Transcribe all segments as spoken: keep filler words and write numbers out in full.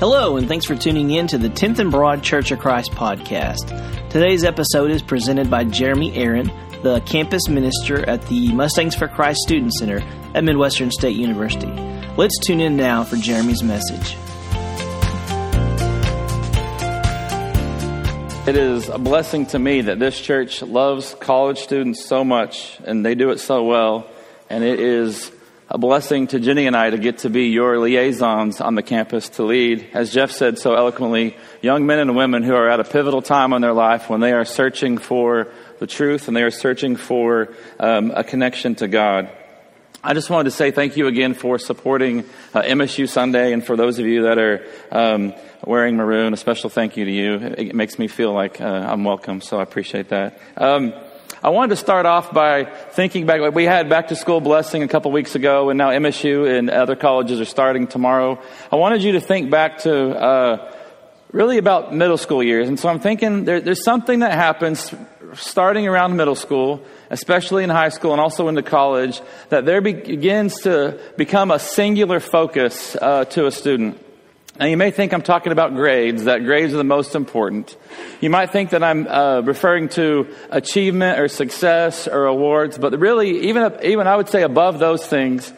Hello, and thanks for tuning in to the tenth and Broad Church of Christ podcast. Today's episode is presented by Jeremy Aaron, the campus minister at the Mustangs for Christ Student Center at Midwestern State University. Let's tune in now for Jeremy's message. It is a blessing to me that this church loves college students so much, and they do it so well. And it is a blessing to Jenny and I to get to be your liaisons on the campus to lead, as Jeff said so eloquently, young men and women who are at a pivotal time in their life when they are searching for the truth and they are searching for um, a connection to God. I just wanted to say thank you again for supporting uh, M S U Sunday, and for those of you that are um, wearing maroon, a special thank you to you. It, it makes me feel like uh, I'm welcome, so I appreciate that. Um, I wanted to start off by thinking back. We had back to school blessing a couple weeks ago, and now M S U and other colleges are starting tomorrow. I wanted you to think back to uh, really about middle school years. And so I'm thinking there, there's something that happens starting around middle school, especially in high school and also into college, that there begins to become a singular focus uh, to a student. Now, you may think I'm talking about grades, that grades are the most important. You might think that I'm uh, referring to achievement or success or awards, but really, even, even I would say above those things,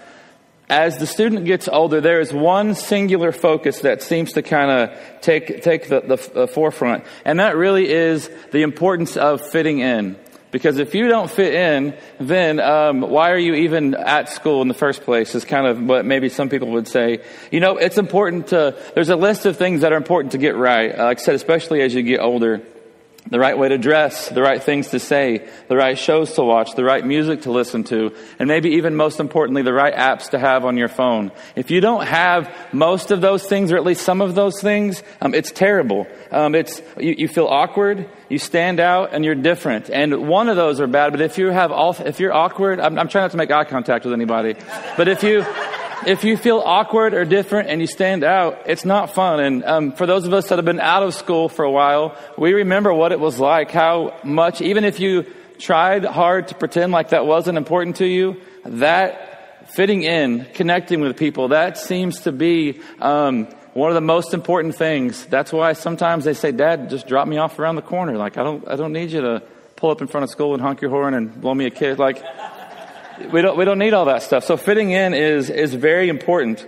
as the student gets older, there is one singular focus that seems to kind of take take the, the, the forefront, and that really is the importance of fitting in. Because if you don't fit in, then um, why are you even at school in the first place is kind of what maybe some people would say. You know, it's important to, there's a list of things that are important to get right. Uh, like I said, especially as you get older. The right way to dress, the right things to say, the right shows to watch, the right music to listen to, and maybe even most importantly, the right apps to have on your phone. If you don't have most of those things, or at least some of those things, um, it's terrible. Um, it's you, you feel awkward, you stand out, and you're different. And one of those are bad. But if you have all, if you're awkward, I'm, I'm trying not to make eye contact with anybody. But if you If you feel awkward or different and you stand out, it's not fun. And um, for those of us that have been out of school for a while, we remember what it was like, how much, even if you tried hard to pretend like that wasn't important to you, that fitting in, connecting with people, that seems to be um, one of the most important things. That's why sometimes they say, Dad, just drop me off around the corner. Like, I don't, I don't need you to pull up in front of school and honk your horn and blow me a kiss. Like, We don't we don't need all that stuff. So fitting in is is very important.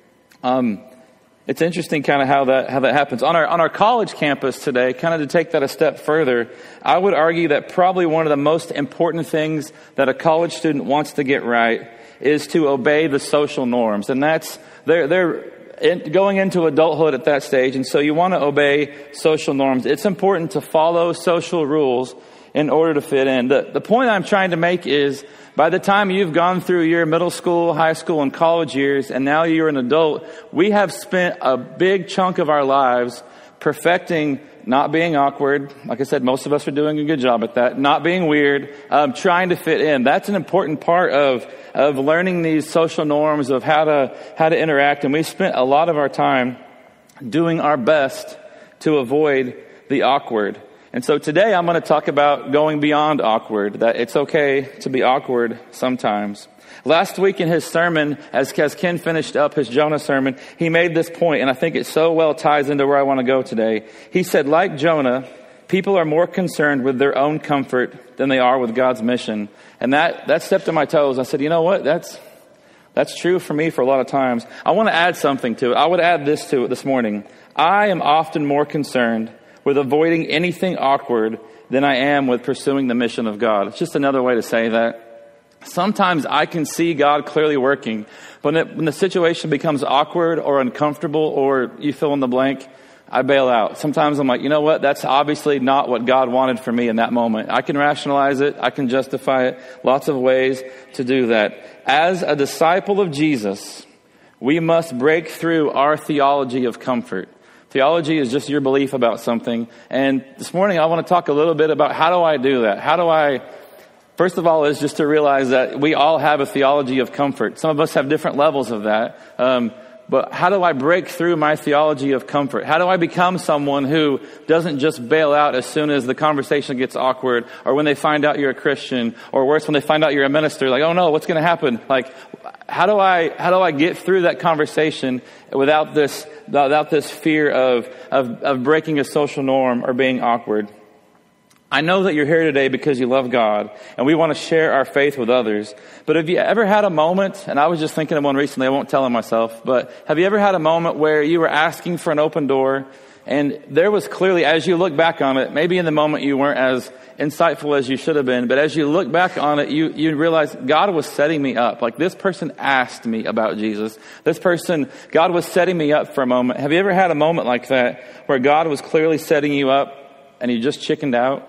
Um, it's interesting kind of how that how that happens. On our on our college campus today, kind of to take that a step further, I would argue that probably one of the most important things that a college student wants to get right is to obey the social norms. And that's they're they're in, going into adulthood at that stage, and so you want to obey social norms. It's important to follow social rules in order to fit in. The the point I'm trying to make is, by the time you've gone through your middle school, high school, and college years, and now you're an adult, we have spent a big chunk of our lives perfecting not being awkward. Like I said, most of us are doing a good job at that. Not being weird, um, trying to fit in. That's an important part of of learning these social norms of how to how to interact. And we spent a lot of our time doing our best to avoid the awkward. And so today I'm going to talk about going beyond awkward, that it's okay to be awkward sometimes. Last week in his sermon, as, as Ken finished up his Jonah sermon, he made this point, and I think it so well ties into where I want to go today. He said, like Jonah, people are more concerned with their own comfort than they are with God's mission. And that, that stepped on my toes. I said, you know what? That's, that's true for me for a lot of times. I want to add something to it. I would add this to it this morning. I am often more concerned with avoiding anything awkward than I am with pursuing the mission of God. It's just another way to say that. Sometimes I can see God clearly working, but when, it, when the situation becomes awkward or uncomfortable or you fill in the blank, I bail out. Sometimes I'm like, you know what? That's obviously not what God wanted for me in that moment. I can rationalize it. I can justify it. Lots of ways to do that. As a disciple of Jesus, we must break through our theology of comfort. Theology is just your belief about something. And this morning I want to talk a little bit about how do I do that? How do I, first of all, is just to realize that we all have a theology of comfort. Some of us have different levels of that. Um, but how do I break through my theology of comfort? How do I become someone who doesn't just bail out as soon as the conversation gets awkward, or when they find out you're a Christian, or worse, when they find out you're a minister, like, oh no, what's going to happen? Like, How do I how do I get through that conversation without this without this fear of of, of breaking a social norm or being awkward? I know that you're here today because you love God and we want to share our faith with others. But have you ever had a moment, and I was just thinking of one recently, I won't tell it myself, but have you ever had a moment where you were asking for an open door and there was clearly, as you look back on it, maybe in the moment you weren't as insightful as you should have been, but as you look back on it, you, you realize God was setting me up. Like this person asked me about Jesus. This person, God was setting me up for a moment. Have you ever had a moment like that where God was clearly setting you up and you just chickened out?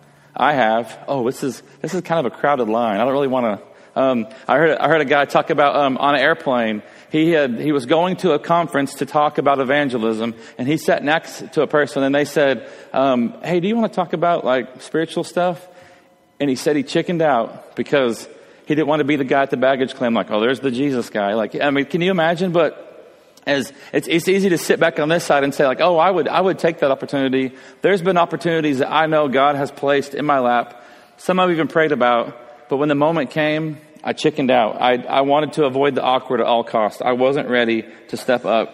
I have. Oh, this is this is kind of a crowded line. I don't really want to. Um, I heard I heard a guy talk about um, on an airplane. He had he was going to a conference to talk about evangelism, and he sat next to a person, and they said, um, "Hey, do you want to talk about like spiritual stuff?" And he said he chickened out because he didn't want to be the guy at the baggage claim. Like, oh, there's the Jesus guy. Like, I mean, can you imagine? But As it's, it's easy to sit back on this side and say like, oh, I would, I would take that opportunity. There's been opportunities that I know God has placed in my lap. Some I've even prayed about, but when the moment came, I chickened out. I, I wanted to avoid the awkward at all costs. I wasn't ready to step up.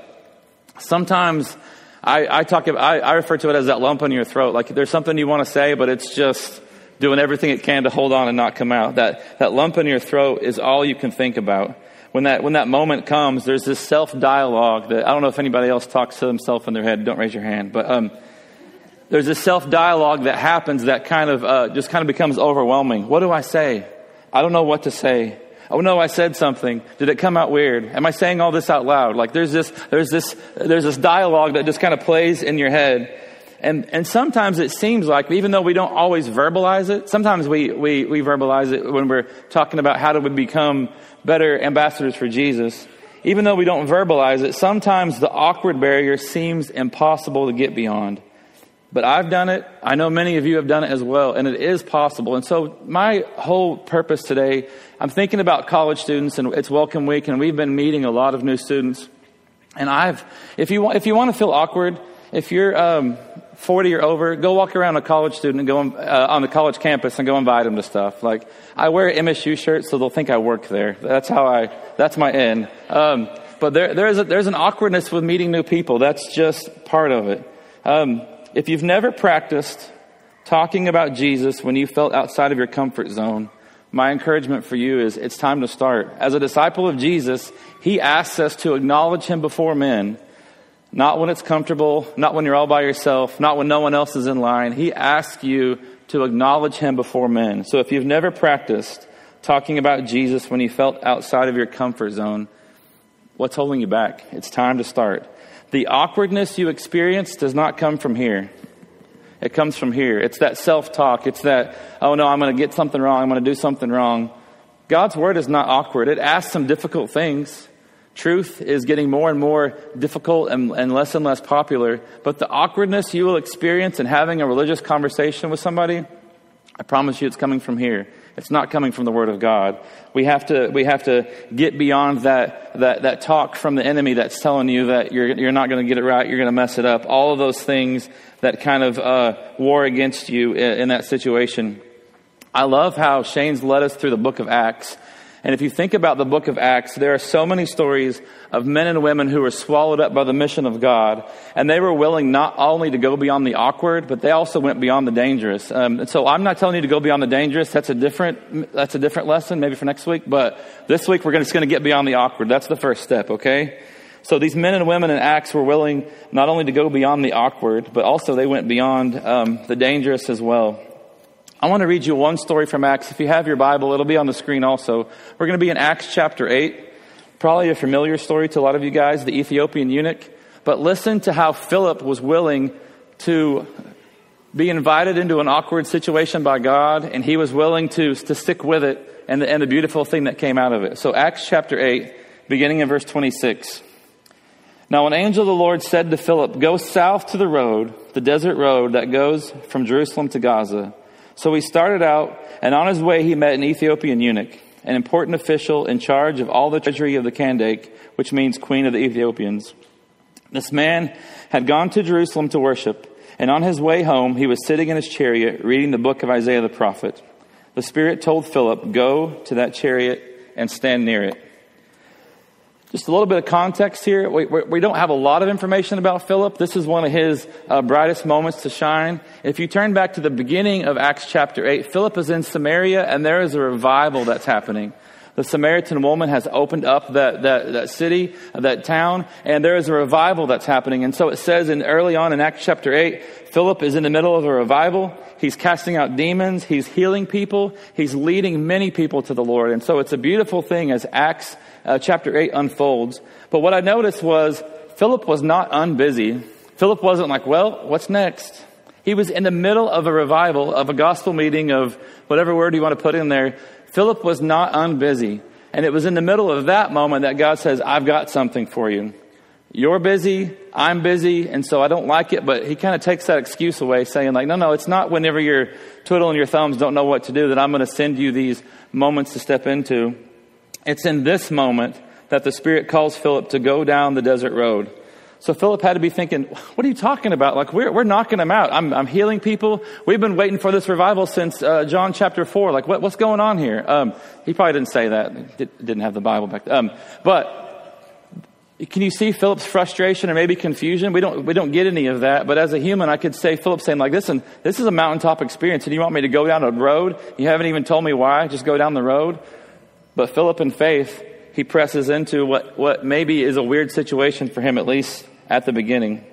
Sometimes I, I talk about, I, I refer to it as that lump in your throat. Like there's something you want to say, but it's just doing everything it can to hold on and not come out. That, that lump in your throat is all you can think about. When that when that moment comes, there's this self-dialogue that, I don't know if anybody else talks to themselves in their head. Don't raise your hand. But um, there's this self-dialogue that happens that kind of uh, just kind of becomes overwhelming. What do I say? I don't know what to say. Oh no, I said something. Did it come out weird? Am I saying all this out loud? Like there's this there's this there's this dialogue that just kind of plays in your head. And and sometimes it seems like, even though we don't always verbalize it, sometimes we, we, we verbalize it when we're talking about how do we become better ambassadors for Jesus. Even though we don't verbalize it, sometimes the awkward barrier seems impossible to get beyond. But I've done it. I know many of you have done it as well, and it is possible. And so my whole purpose today, I'm thinking about college students, and it's Welcome Week, and we've been meeting a lot of new students. And I've, if you want, if you want to feel awkward, if you're um, forty or over, go walk around a college student and go on, uh, on the college campus and go invite them to stuff. Like I wear an M S U shirt, so they'll think I work there. That's how I. That's my in. Um, but there, there's a, there's an awkwardness with meeting new people. That's just part of it. Um, if you've never practiced talking about Jesus when you felt outside of your comfort zone, my encouragement for you is it's time to start. As a disciple of Jesus, He asks us to acknowledge Him before men. Not when it's comfortable, not when you're all by yourself, not when no one else is in line. He asks you to acknowledge Him before men. So if you've never practiced talking about Jesus when you felt outside of your comfort zone, what's holding you back? It's time to start. The awkwardness you experience does not come from here. It comes from here. It's that self-talk. It's that, oh no, I'm going to get something wrong. I'm going to do something wrong. God's word is not awkward. It asks some difficult things. Truth is getting more and more difficult and, and less and less popular. But the awkwardness you will experience in having a religious conversation with somebody, I promise you it's coming from here. It's not coming from the Word of God. We have to we have to get beyond that that that talk from the enemy that's telling you that you're you're not going to get it right, you're going to mess it up. All of those things that kind of uh, war against you in, in that situation. I love how Shane's led us through the book of Acts. And if you think about the book of Acts, there are so many stories of men and women who were swallowed up by the mission of God. And they were willing not only to go beyond the awkward, but they also went beyond the dangerous. Um, and so I'm not telling you to go beyond the dangerous. That's a different, that's a different lesson, maybe for next week. But this week we're just going to get beyond the awkward. That's the first step, okay? So these men and women in Acts were willing not only to go beyond the awkward, but also they went beyond um, the dangerous as well. I want to read you one story from Acts. If you have your Bible, it'll be on the screen also. We're going to be in Acts chapter eight. Probably a familiar story to a lot of you guys, the Ethiopian eunuch. But listen to how Philip was willing to be invited into an awkward situation by God, and he was willing to, to stick with it, and the, and the beautiful thing that came out of it. So Acts chapter eight, beginning in verse twenty-six. Now an angel of the Lord said to Philip, "Go south to the road, the desert road that goes from Jerusalem to Gaza." So he started out, and on his way he met an Ethiopian eunuch, an important official in charge of all the treasury of the Kandake, which means Queen of the Ethiopians. This man had gone to Jerusalem to worship, and on his way home he was sitting in his chariot reading the book of Isaiah the prophet. The Spirit told Philip, "Go to that chariot and stand near it." Just a little bit of context here. We, we, we don't have a lot of information about Philip. This is one of his uh, brightest moments to shine. If you turn back to the beginning of Acts chapter eight, Philip is in Samaria, and there is a revival that's happening. The Samaritan woman has opened up that, that, that city, that town, and there is a revival that's happening. And so it says in early on in Acts chapter eight, Philip is in the middle of a revival. He's casting out demons. He's healing people. He's leading many people to the Lord. And so it's a beautiful thing as Acts uh, chapter eight unfolds. But what I noticed was Philip was not unbusy. Philip wasn't like, well, what's next? He was in the middle of a revival, of a gospel meeting, of whatever word you want to put in there. Philip was not unbusy. And it was in the middle of that moment that God says, I've got something for you. You're busy, I'm busy, and so I don't like it. But he kind of takes that excuse away, saying like, no, no, it's not whenever you're twiddling your thumbs, don't know what to do, that I'm going to send you these moments to step into. It's in this moment that the Spirit calls Philip to go down the desert road. So Philip had to be thinking, what are you talking about? Like, we're we're knocking them out. I'm I'm healing people. We've been waiting for this revival since uh, John chapter four. Like, what what's going on here? Um, he probably didn't say that. Did, didn't have the Bible back then. Um, but can you see Philip's frustration or maybe confusion? We don't we don't get any of that. But as a human, I could say Philip saying like, listen, this is a mountaintop experience, and you want me to go down a road? You haven't even told me why. Just go down the road. But Philip, in faith, he presses into what what maybe is a weird situation for him, at least at the beginning.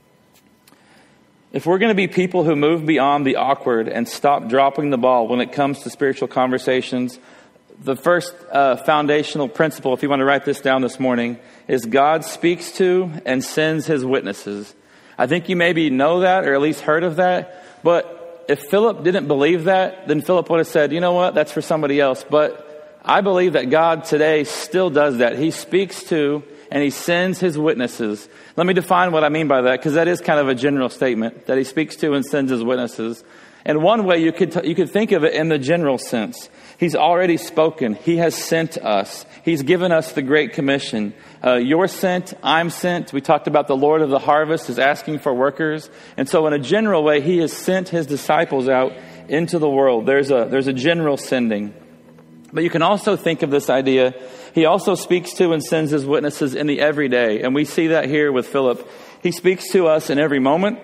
If we're going to be people who move beyond the awkward and stop dropping the ball when it comes to spiritual conversations, the first uh, foundational principle, if you want to write this down this morning, is God speaks to and sends his witnesses. I think you maybe know that or at least heard of that, but if Philip didn't believe that, then Philip would have said, you know what, that's for somebody else. But I believe that God today still does that. He speaks to and he sends his witnesses. Let me define what I mean by that, because that is kind of a general statement, that he speaks to and sends his witnesses. And one way you could t- you could think of it in the general sense. He's already spoken. He has sent us. He's given us the Great Commission. Uh, you're sent. I'm sent. We talked about the Lord of the harvest is asking for workers. And so in a general way, he has sent his disciples out into the world. There's a there's a general sending. But you can also think of this idea. He also speaks to and sends his witnesses in the everyday. And we see that here with Philip. He speaks to us in every moment,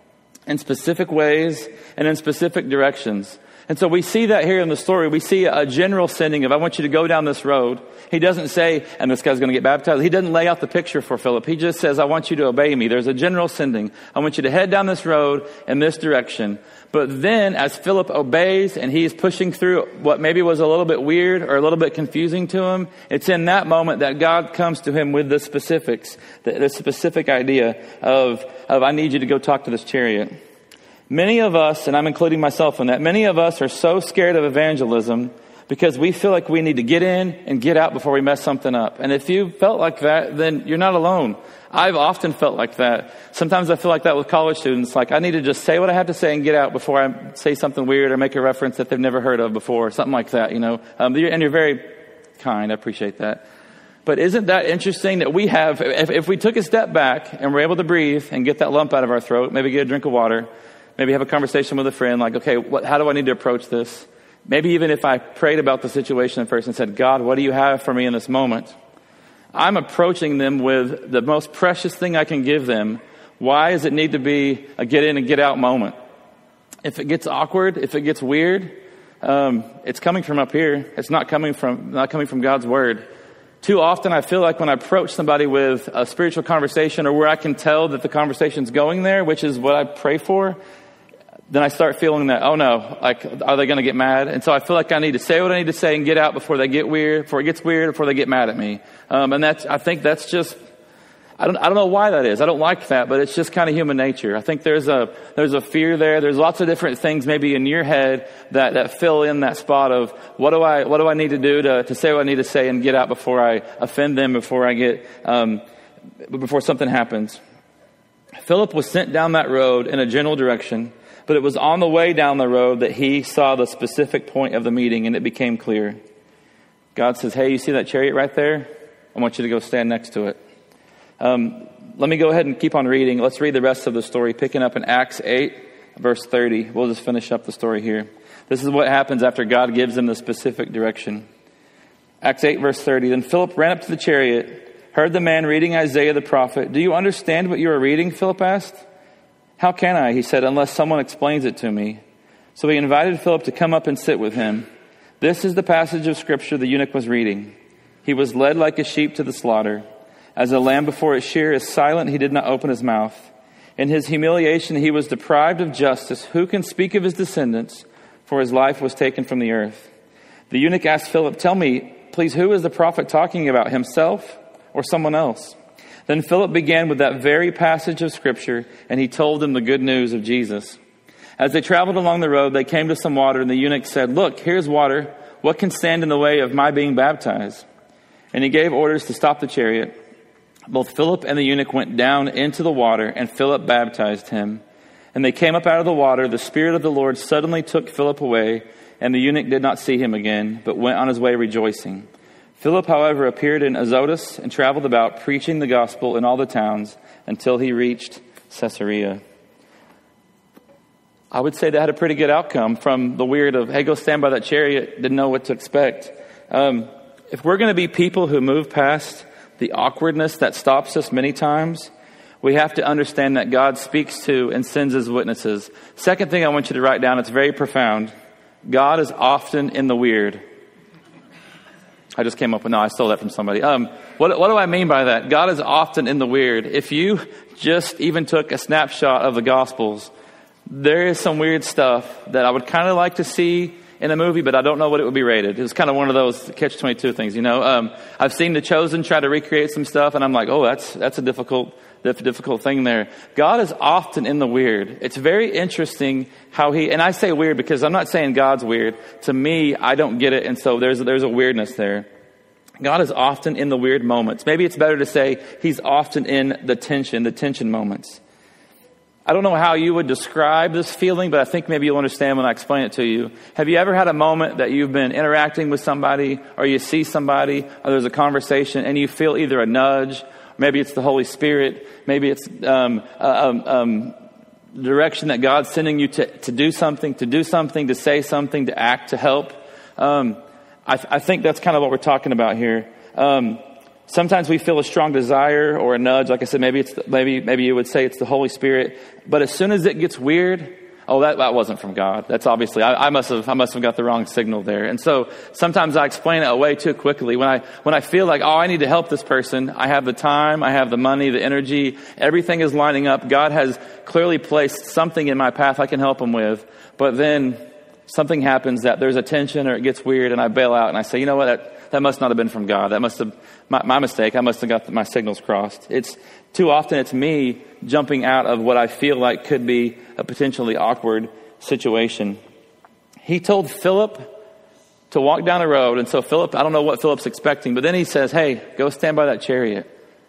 in specific ways, and in specific directions. And so we see that here in the story. We see a general sending of, I want you to go down this road. He doesn't say, and this guy's going to get baptized. He doesn't lay out the picture for Philip. He just says, I want you to obey me. There's a general sending. I want you to head down this road in this direction. But then as Philip obeys and he's pushing through what maybe was a little bit weird or a little bit confusing to him, it's in that moment that God comes to him with the specifics, the, the specific idea of, of, I need you to go talk to this chariot. Many of us, and I'm including myself in that, many of us are so scared of evangelism because we feel like we need to get in and get out before we mess something up. And if you felt like that, then you're not alone. I've often felt like that. Sometimes I feel like that with college students. Like, I need to just say what I have to say and get out before I say something weird or make a reference that they've never heard of before, or something like that, you know. Um, and you're very kind. I appreciate that. But isn't that interesting that we have, if, if we took a step back and were able to breathe and get that lump out of our throat, maybe get a drink of water, maybe have a conversation with a friend, like, okay, what, how do I need to approach this? Maybe even if I prayed about the situation first and said, God, what do you have for me in this moment? I'm approaching them with the most precious thing I can give them. Why does it need to be a get in and get out moment? If it gets awkward, if it gets weird, um, it's coming from up here. It's not coming from not coming from God's word. Too often I feel like when I approach somebody with a spiritual conversation or where I can tell that the conversation's going there, which is what I pray for, then I start feeling that, oh no, like, are they going to get mad? And so I feel like I need to say what I need to say and get out before they get weird, before it gets weird, before they get mad at me. Um, and that's, I think that's just, I don't, I don't know why that is. I don't like that, but it's just kind of human nature. I think there's a, there's a fear there. There's lots of different things maybe in your head that, that fill in that spot of what do I, what do I need to do to, to say what I need to say and get out before I offend them, before I get, um, before something happens. Philip was sent down that road in a general direction. But it was on the way down the road that he saw the specific point of the meeting, and it became clear. God says, hey, you see that chariot right there? I want you to go stand next to it. Um, let me go ahead and keep on reading. Let's read the rest of the story, picking up in Acts eight, verse thirty. We'll just finish up the story here. This is what happens after God gives him the specific direction. Acts eight, verse thirty. Then Philip ran up to the chariot, heard the man reading Isaiah the prophet. "Do you understand what you are reading?" Philip asked. "How can I," he said, "unless someone explains it to me?" So he invited Philip to come up and sit with him. This is the passage of Scripture the eunuch was reading. "He was led like a sheep to the slaughter. As a lamb before its shearer is silent, he did not open his mouth. In his humiliation he was deprived of justice. Who can speak of his descendants? For his life was taken from the earth." The eunuch asked Philip, "Tell me, please, who is the prophet talking about, himself or someone else?" Then Philip began with that very passage of Scripture, and he told them the good news of Jesus. As they traveled along the road, they came to some water, and the eunuch said, "Look, here's water. What can stand in the way of my being baptized?" And he gave orders to stop the chariot. Both Philip and the eunuch went down into the water, and Philip baptized him. And they came up out of the water. The Spirit of the Lord suddenly took Philip away, and the eunuch did not see him again, but went on his way rejoicing. Philip, however, appeared in Azotus and traveled about, preaching the gospel in all the towns until he reached Caesarea. I would say that had a pretty good outcome from the weird of, hey, go stand by that chariot, didn't know what to expect. Um, if we're going to be people who move past the awkwardness that stops us many times, we have to understand that God speaks to and sends his witnesses. Second thing I want you to write down, it's very profound. God is often in the weird. I just came up with, no, I stole that from somebody. Um, what, what do I mean by that? God is often in the weird. If you just even took a snapshot of the Gospels, there is some weird stuff that I would kind of like to see in a movie, but I don't know what it would be rated. It was kind of one of those catch twenty-two things, you know. Um, I've seen The Chosen try to recreate some stuff, and I'm like, oh, that's that's a difficult difficult thing there. God is often in the weird. It's very interesting how he, and I say weird because I'm not saying God's weird. To me, I don't get it, and so there's there's a weirdness there. God is often in the weird moments. Maybe it's better to say he's often in the tension, the tension moments. I don't know how you would describe this feeling, but I think maybe you'll understand when I explain it to you. Have you ever had a moment that you've been interacting with somebody, or you see somebody, or there's a conversation, and you feel either a nudge, maybe it's the Holy Spirit, maybe it's um, um, um, the direction that God's sending you to, to do something, to do something, to say something, to act, to help. Um, I, I think that's kind of what we're talking about here. Um, Sometimes we feel a strong desire or a nudge. Like I said, maybe it's the, maybe maybe you would say it's the Holy Spirit. But as soon as it gets weird, oh, that, that wasn't from God. That's obviously I, I must have I must have got the wrong signal there. And so sometimes I explain it away too quickly. When I when I feel like, oh, I need to help this person, I have the time, I have the money, the energy, everything is lining up. God has clearly placed something in my path I can help him with. But then something happens that there's a tension or it gets weird, and I bail out and I say, you know what? That, That must not have been from God. That must have, my, my mistake. I must have got my signals crossed. It's too often it's me jumping out of what I feel like could be a potentially awkward situation. He told Philip to walk down the road. And so Philip, I don't know what Philip's expecting, but then he says, hey, go stand by that chariot.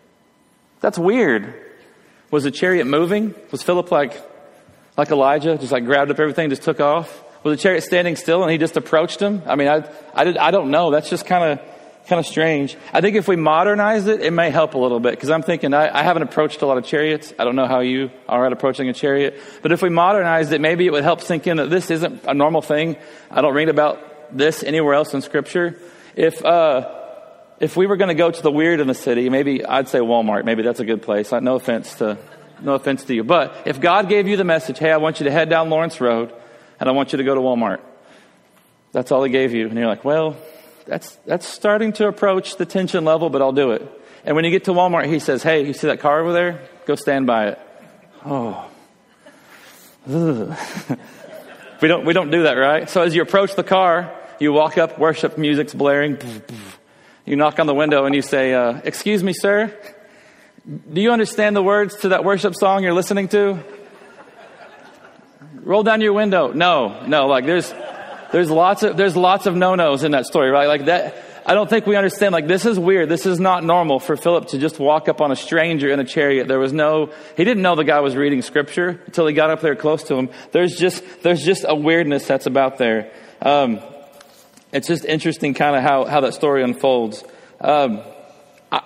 That's weird. Was the chariot moving? Was Philip like, like Elijah, just like grabbed up everything, just took off? Was the chariot standing still and he just approached him? I mean, I I, did, I don't know. That's just kind of kind of strange. I think if we modernize it, it may help a little bit, because I'm thinking I, I haven't approached a lot of chariots. I don't know how you are at approaching a chariot. But if we modernized it, maybe it would help sink in that this isn't a normal thing. I don't read about this anywhere else in Scripture. If uh, if we were going to go to the weird in the city, maybe I'd say Walmart. Maybe that's a good place. No offense to no offense to you. But if God gave you the message, hey, I want you to head down Lawrence Road, and I want you to go to Walmart. That's all he gave you. And you're like, well, that's that's starting to approach the tension level, but I'll do it. And when you get to Walmart, he says, hey, you see that car over there? Go stand by it. Oh. we don't we don't do that, right? So as you approach the car, you walk up, worship music's blaring. You knock on the window and you say, uh, excuse me, sir. Do you understand the words to that worship song you're listening to? Roll down your window. No, no, like there's, there's lots of, there's lots of no-nos in that story, right? Like that, I don't think we understand, like this is weird. This is not normal for Philip to just walk up on a stranger in a chariot. There was no, he didn't know the guy was reading Scripture until he got up there close to him. There's just, there's just a weirdness that's about there. Um, it's just interesting kind of how, how that story unfolds. Um, I,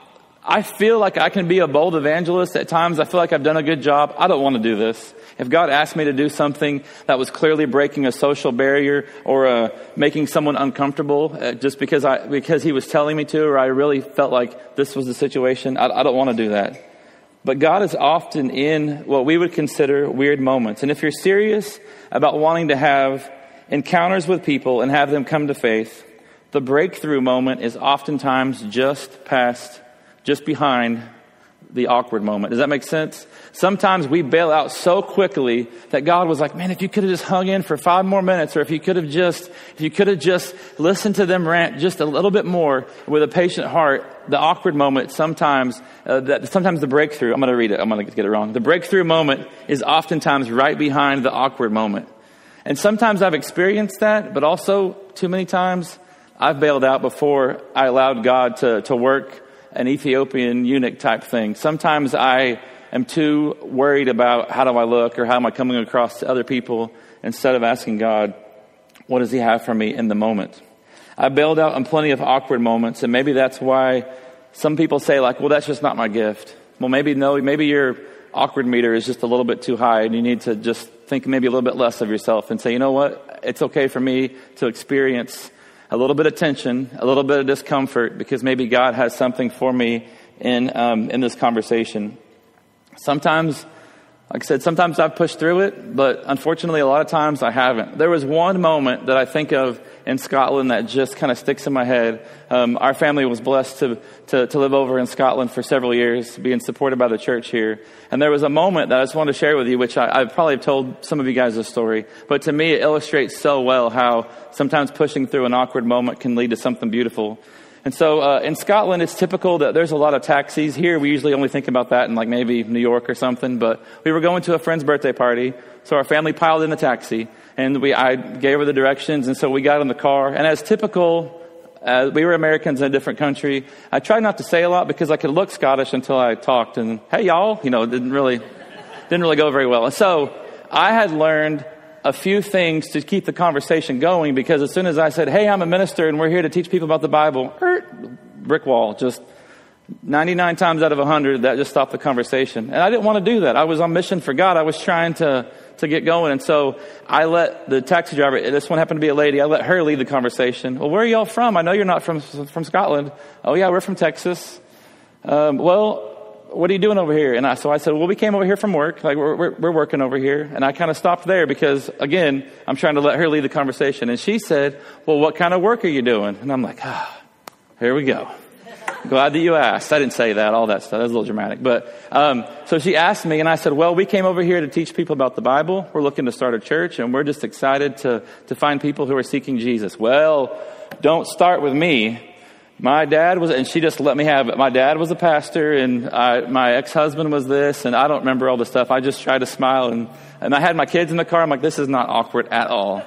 I feel like I can be a bold evangelist at times. I feel like I've done a good job. I don't want to do this. If God asked me to do something that was clearly breaking a social barrier or uh, making someone uncomfortable uh, just because I because he was telling me to, or I really felt like this was the situation, I, I don't want to do that. But God is often in what we would consider weird moments. And if you're serious about wanting to have encounters with people and have them come to faith, the breakthrough moment is oftentimes just past, just behind the awkward moment. Does that make sense? Sometimes we bail out so quickly that God was like, man, if you could have just hung in for five more minutes, or if you could have just, if you could have just listened to them rant just a little bit more with a patient heart, the awkward moment sometimes, uh, that sometimes the breakthrough, I'm going to read it, I'm going to get it wrong. The breakthrough moment is oftentimes right behind the awkward moment. And sometimes I've experienced that, but also too many times I've bailed out before I allowed God to, to work an Ethiopian eunuch type thing. Sometimes I am too worried about how do I look or how am I coming across to other people instead of asking God, what does he have for me in the moment? I bailed out on plenty of awkward moments, and maybe that's why some people say like, well, that's just not my gift. Well, maybe no, maybe your awkward meter is just a little bit too high and you need to just think maybe a little bit less of yourself and say, you know what? It's okay for me to experience a little bit of tension, a little bit of discomfort, because maybe God has something for me in um, in this conversation. Sometimes, like I said, sometimes I've pushed through it, but unfortunately a lot of times I haven't. There was one moment that I think of in Scotland that just kind of sticks in my head. Um, our family was blessed to, to to live over in Scotland for several years, being supported by the church here. And there was a moment that I just want to share with you, which I, I've probably told some of you guys this story, but to me it illustrates so well how sometimes pushing through an awkward moment can lead to something beautiful. And so uh, in Scotland, it's typical that there's a lot of taxis. Here, we usually only think about that in like maybe New York or something. But we were going to a friend's birthday party, so our family piled in the taxi, and we I gave her the directions, and so we got in the car. And as typical, uh, we were Americans in a different country. I tried not to say a lot because I could look Scottish until I talked, and hey y'all, you know, it didn't really didn't really go very well. And so I had learned a few things to keep the conversation going, because as soon as I said, hey, I'm a minister and we're here to teach people about the Bible, er, brick wall, just ninety-nine times out of one hundred, that just stopped the conversation. And I didn't want to do that. I was on mission for God. I was trying to, to get going. And so I let the taxi driver, this one happened to be a lady, I let her lead the conversation. Well, where are y'all from? I know you're not from, from Scotland. Oh yeah, we're from Texas. Um, well, what are you doing over here? And I, so I said, well, we came over here from work. Like we're, we're, we're working over here. And I kind of stopped there because again, I'm trying to let her lead the conversation. And she said, well, what kind of work are you doing? And I'm like, ah, here we go. Glad that you asked. I didn't say that, all that stuff. That was a little dramatic. But, um, so she asked me and I said, well, we came over here to teach people about the Bible. We're looking to start a church and we're just excited to, to find people who are seeking Jesus. Well, don't start with me. My dad was, and she just let me have it. My dad was a pastor, and I, my ex-husband was this, and I don't remember all the stuff. I just tried to smile, and, and I had my kids in the car. I'm like, this is not awkward at all.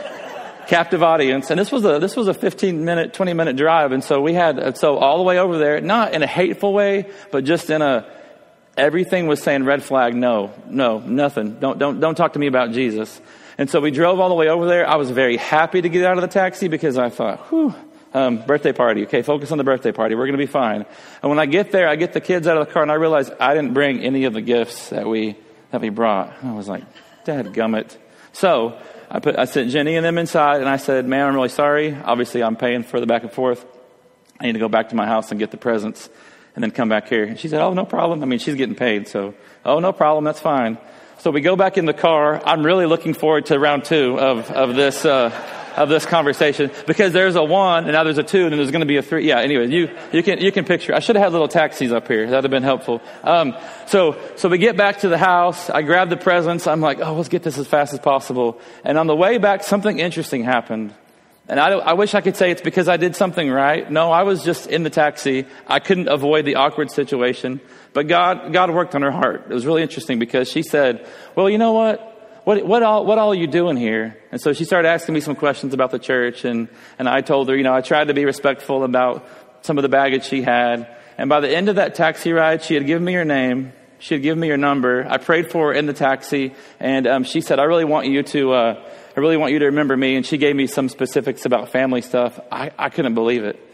Captive audience, and this was a this was a fifteen minute, twenty minute drive, and so we had so all the way over there, not in a hateful way, but just in a everything was saying red flag, no, no, nothing. Don't don't don't talk to me about Jesus. And so we drove all the way over there. I was very happy to get out of the taxi because I thought, whew. Um, birthday party. Okay, focus on the birthday party. We're going to be fine. And when I get there, I get the kids out of the car and I realize I didn't bring any of the gifts that we that we brought. I was like, dadgummit. So I put I sent Jenny and them inside and I said, ma'am, I'm really sorry. Obviously, I'm paying for the back and forth. I need to go back to my house and get the presents and then come back here. And she said, oh, no problem. I mean, she's getting paid. So, oh, no problem. That's fine. So we go back in the car. I'm really looking forward to round two of, of this, uh, of this conversation, because there's a one and now there's a two and then there's going to be a three. Yeah. Anyway, you, you can, you can picture, I should have had little taxis up here. That'd have been helpful. Um, so, so we get back to the house. I grab the presents. I'm like, oh, let's get this as fast as possible. And on the way back, something interesting happened. And I, I wish I could say it's because I did something right. No, I was just in the taxi. I couldn't avoid the awkward situation, but God, God worked on her heart. It was really interesting because she said, well, you know what? What, what all, what all are you doing here? And so she started asking me some questions about the church. And, and I told her, you know, I tried to be respectful about some of the baggage she had. And by the end of that taxi ride, she had given me her name. She had given me her number. I prayed for her in the taxi. And, um, she said, I really want you to, uh, I really want you to remember me. And she gave me some specifics about family stuff. I, I couldn't believe it.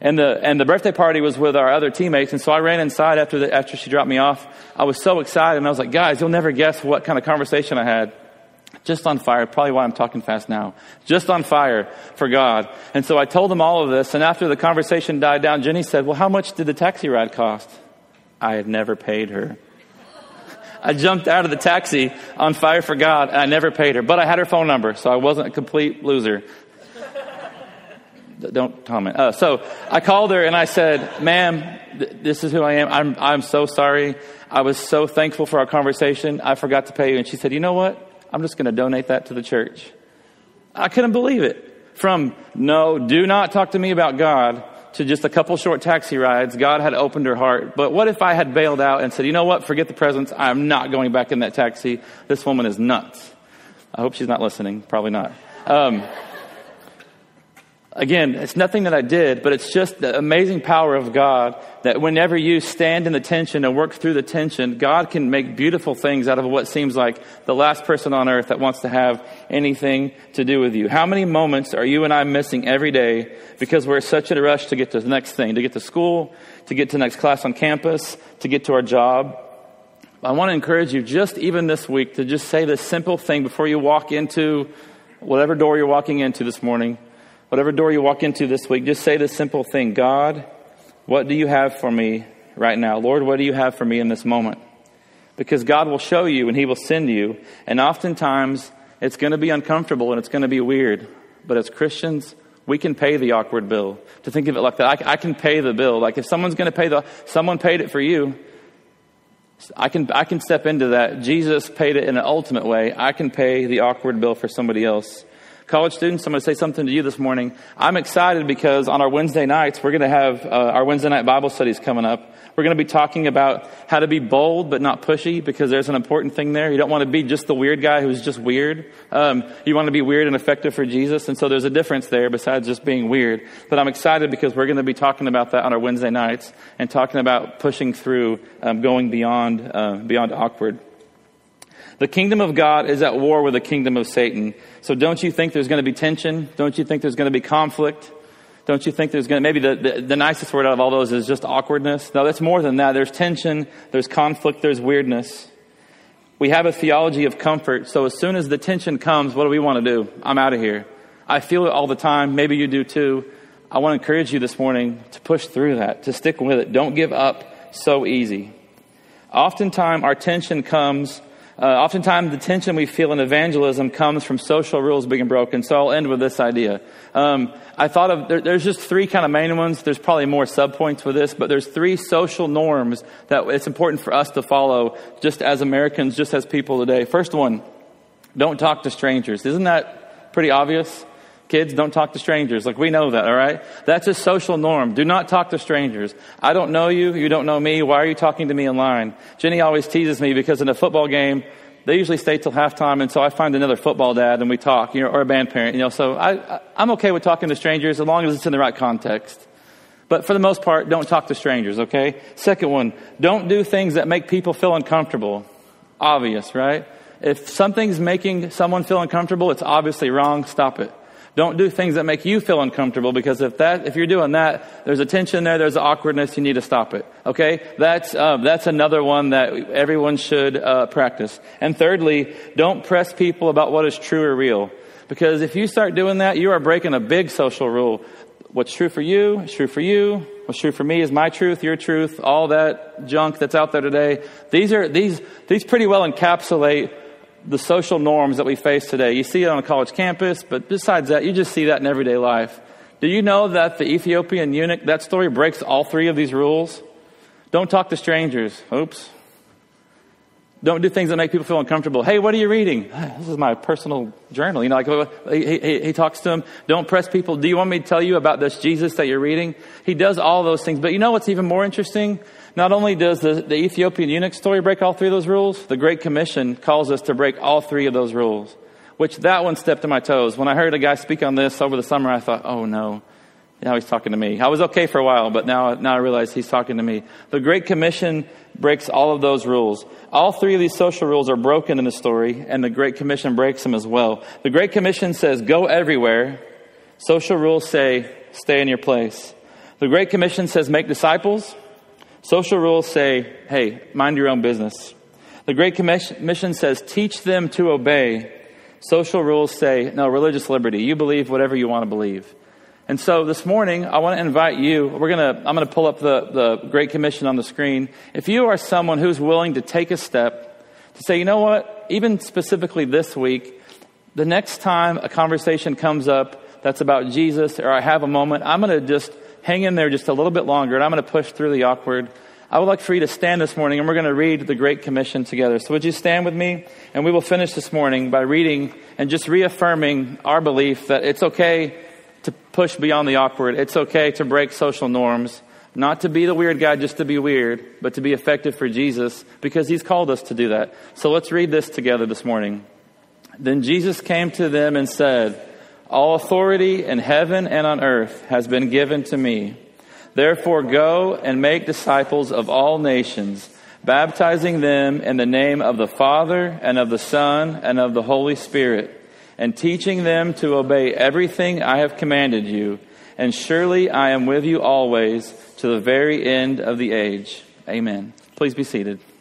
And the and the birthday party was with our other teammates. And so I ran inside after the, after she dropped me off. I was so excited. And I was like, guys, you'll never guess what kind of conversation I had. Just on fire. Probably why I'm talking fast now. Just on fire for God. And so I told them all of this. And after the conversation died down, Jenny said, well, how much did the taxi ride cost? I had never paid her. I jumped out of the taxi on fire for God, and I never paid her. But I had her phone number, so I wasn't a complete loser. Don't comment. Uh, so I called her and I said, ma'am, th- this is who I am. I'm I'm so sorry. I was so thankful for our conversation. I forgot to pay you. And she said, you know what? I'm just going to donate that to the church. I couldn't believe it. From no, do not talk to me about God, to just a couple short taxi rides, God had opened her heart. But what if I had bailed out and said, you know what? Forget the presents. I'm not going back in that taxi. This woman is nuts. I hope she's not listening. Probably not. Um Again, it's nothing that I did, but it's just the amazing power of God that whenever you stand in the tension and work through the tension, God can make beautiful things out of what seems like the last person on earth that wants to have anything to do with you. How many moments are you and I missing every day because we're such in a rush to get to the next thing, to get to school, to get to the next class on campus, to get to our job? I want to encourage you just even this week to just say this simple thing before you walk into whatever door you're walking into this morning. Whatever door you walk into this week, just say this simple thing. God, what do you have for me right now? Lord, what do you have for me in this moment? Because God will show you and he will send you. And oftentimes it's going to be uncomfortable and it's going to be weird. But as Christians, we can pay the awkward bill. To think of it like that, I, I can pay the bill. Like if someone's going to pay the, someone paid it for you. I can, I can step into that. Jesus paid it in an ultimate way. I can pay the awkward bill for somebody else. College students, I'm going to say something to you this morning. I'm excited because on our Wednesday nights, we're going to have uh, our Wednesday night Bible studies coming up. We're going to be talking about how to be bold but not pushy, because there's an important thing there. You don't want to be just the weird guy who's just weird. Um, you want to be weird and effective for Jesus. And so there's a difference there besides just being weird. But I'm excited because we're going to be talking about that on our Wednesday nights and talking about pushing through, um, going beyond, uh, beyond awkward. The kingdom of God is at war with the kingdom of Satan. So don't you think there's going to be tension? Don't you think there's going to be conflict? Don't you think there's going to, maybe the, the, the nicest word out of all those is just awkwardness? No, that's more than that. There's tension, there's conflict, there's weirdness. We have a theology of comfort. So as soon as the tension comes, what do we want to do? I'm out of here. I feel it all the time. Maybe you do too. I want to encourage you this morning to push through that, to stick with it. Don't give up so easy. Oftentimes our tension comes Uh, oftentimes, the tension we feel in evangelism comes from social rules being broken. So I'll end with this idea. Um, I thought of, there, there's just three kind of main ones. There's probably more subpoints with this, but there's three social norms that it's important for us to follow just as Americans, just as people today. First one, don't talk to strangers. Isn't that pretty obvious? Kids, don't talk to strangers. Like, we know that, all right? That's a social norm. Do not talk to strangers. I don't know you. You don't know me. Why are you talking to me in line? Jenny always teases me because in a football game, they usually stay till halftime, and so I find another football dad and we talk, you know, or a band parent, you know. So I, I, I'm okay with talking to strangers as long as it's in the right context. But for the most part, don't talk to strangers, okay? Second one, don't do things that make people feel uncomfortable. Obvious, right? If something's making someone feel uncomfortable, it's obviously wrong. Stop it. Don't do things that make you feel uncomfortable, because if that, if you're doing that, there's a tension there, there's an awkwardness, you need to stop it. Okay? That's, uh, that's another one that everyone should, uh, practice. And thirdly, don't press people about what is true or real. Because if you start doing that, you are breaking a big social rule. What's true for you is true for you. What's true for me is my truth, your truth, all that junk that's out there today. These are, these, these pretty well encapsulate the social norms that we face today. You see it on a college campus, but besides that, you just see that in everyday life. Do you know that the Ethiopian eunuch, that story breaks all three of these rules? Don't talk to strangers. Oops. Don't do things that make people feel uncomfortable. Hey, what are you reading? This is my personal journal. You know, like he, he, he talks to them. Don't press people. Do you want me to tell you about this Jesus that you're reading? He does all those things. But you know what's even more interesting? Not only does the, the Ethiopian eunuch story break all three of those rules, the Great Commission calls us to break all three of those rules, which that one stepped to my toes. When I heard a guy speak on this over the summer, I thought, oh no, now he's talking to me. I was okay for a while, but now, now I realize he's talking to me. The Great Commission breaks all of those rules. All three of these social rules are broken in the story, and the Great Commission breaks them as well. The Great Commission says, go everywhere. Social rules say, stay in your place. The Great Commission says, make disciples. Social rules say, hey, mind your own business. The Great Commission says, teach them to obey. Social rules say, no, religious liberty. You believe whatever you want to believe. And so this morning, I want to invite you. We're gonna. I'm going to pull up the, the Great Commission on the screen. If you are someone who's willing to take a step to say, you know what, even specifically this week, the next time a conversation comes up that's about Jesus, or I have a moment, I'm going to just hang in there just a little bit longer, and I'm going to push through the awkward. I would like for you to stand this morning, and we're going to read the Great Commission together. So would you stand with me? And we will finish this morning by reading and just reaffirming our belief that it's okay to push beyond the awkward. It's okay to break social norms, not to be the weird guy just to be weird, but to be effective for Jesus, because he's called us to do that. So let's read this together this morning. Then Jesus came to them and said, all authority in heaven and on earth has been given to me. Therefore go and make disciples of all nations, baptizing them in the name of the Father and of the Son and of the Holy Spirit, and teaching them to obey everything I have commanded you. And surely I am with you always to the very end of the age. Amen. Please be seated.